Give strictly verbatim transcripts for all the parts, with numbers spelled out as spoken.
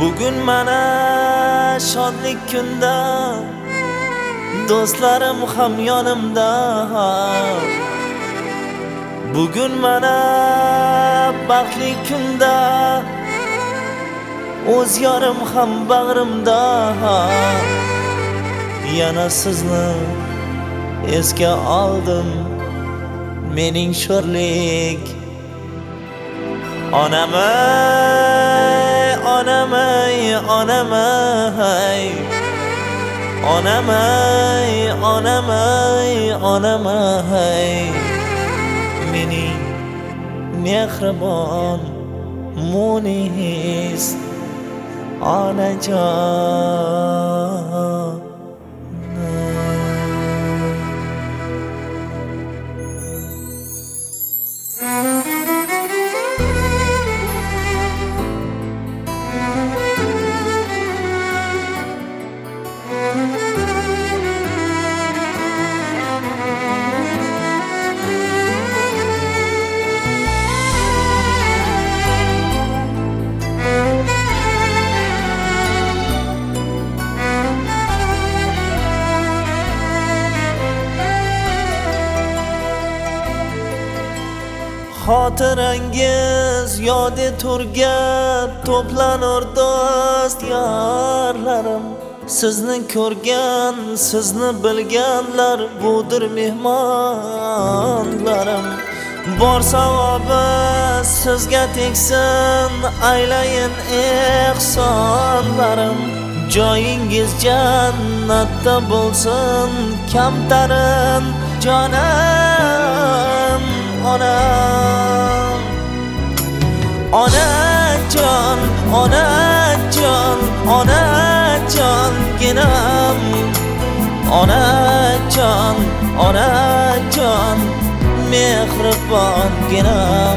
Bugun mana shodlik kunda do'stlarim ham yonimda. Bugun mana baxtli kunda o'z yorim ham bag'rimda. Yana sizni esga oldim, mening sho'rlik onamay, onamay, onamay, onamay, onamay, onamay, mening mehribon munis onajon. Xotirangiz yodi turgan to'planur do'st yorlarim. Sizni ko'rgan, sizni bilganlar budir mehmonlarim. Bor savobi sizga tegsin, aylayin ehsonlarim. Joyingiz jannatda bo'lsin, kamtarin jonim onam. Onajon, onajon, onajonginam. Onajon, onajon, mehribonginam.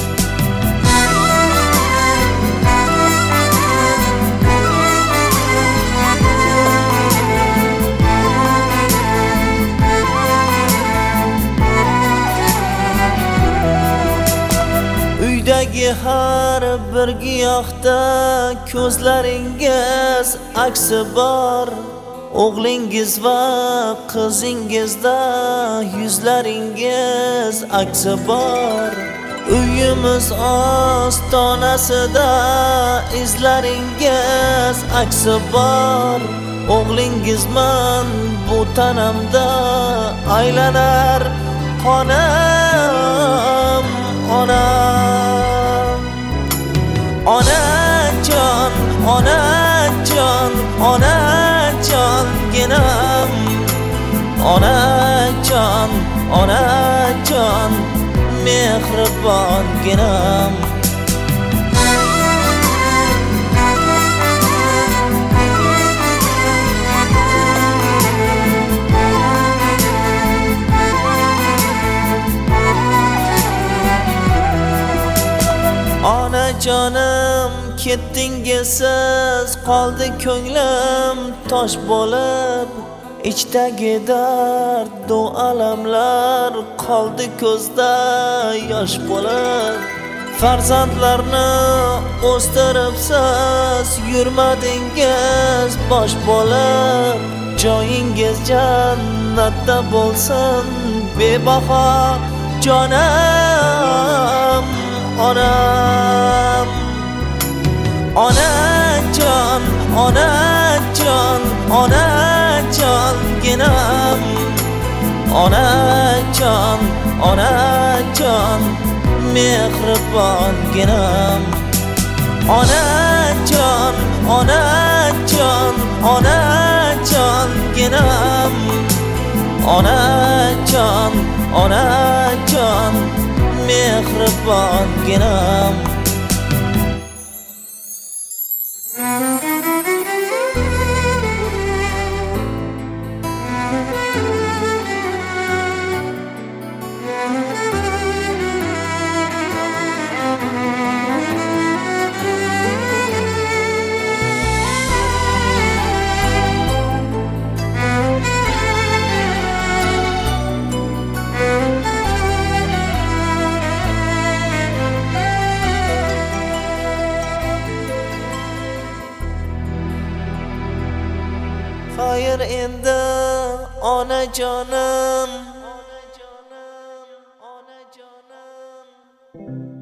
Uydagi har bir giyohda ko'zlaringiz aksi bor. O'g'lingiz va qizingizda yuzlaringiz aksi bor. Uyimiz ostonasida izlaringiz aksi bor. O'g'lingizman bu tanamda aylanar qonam onam. Onajon, onajon, onajonginam. Onajon, onajon, mehribonginam. Onajonim ketdingiz siz, qoldi ko'nglim tosh bo'lib. Ichdagi dard u alamlar qoldi ko'zda yosh bo'lib. Farzandlarni o'stiribsiz, yurmadingiz bosh bo'lib. Joyingiz jannatda bo'lsin, bebaho jonim onam. Onajon, onajon, onajonginam. Onajon, onajon, mehribonginam. Onajon, onajon, onajonginam. Onajon, onajon, mehribonginam. ber endi onajonim.